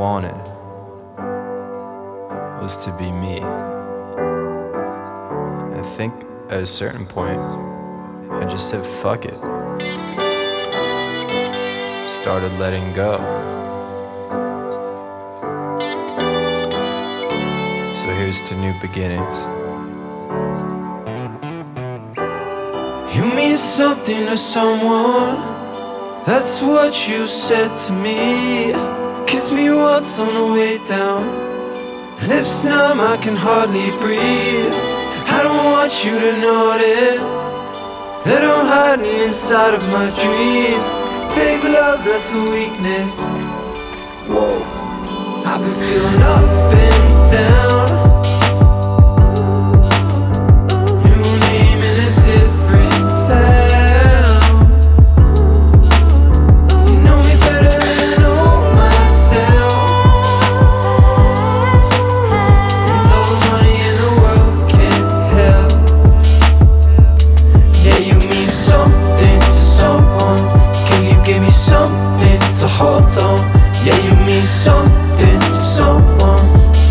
wanted was to be me. I think at a certain point, I just said fuck it. Started letting go. So here's to new beginnings. You mean something to someone, that's what you said to me. Kiss me once on the way down, lips numb, I can hardly breathe. I don't want you to notice that I'm hiding inside of my dreams. Fake love, that's a weakness. Whoa, I've been feeling up and down. Hold on, yeah, you mean something to someone.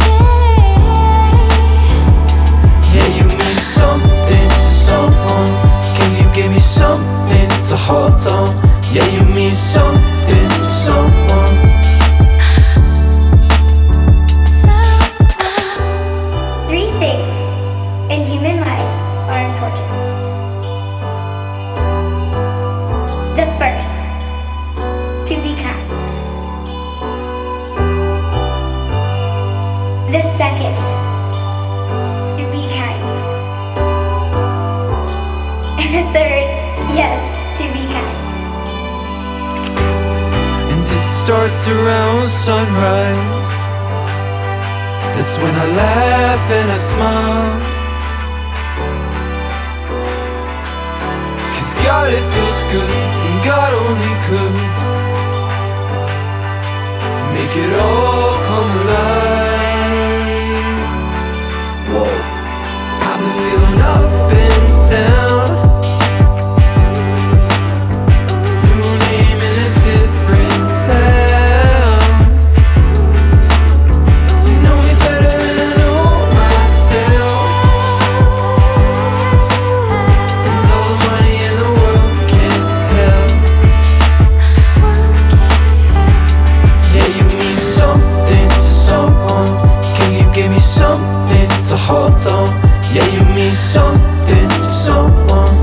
Yeah, you mean something to someone, 'cause you gave me something to hold on. Yeah, you mean something to someone. Three things in human life are important. The first, to be kind. The second, to be kind. And the third, yes, to be kind. And it starts around sunrise. That's when I laugh and I smile. 'Cause God, it feels good, and God only could make it all come alive. Whoa, I've been feeling up and down. New name in a different town. You know me better than I know myself, and all the money in the world can't help. Yeah, you mean something to someone, 'cause you gave me something to hold on. Yeah, you mean something to someone.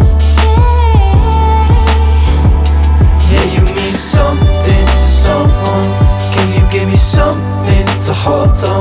Yeah, you mean something to someone, 'cause you gave me something to hold on.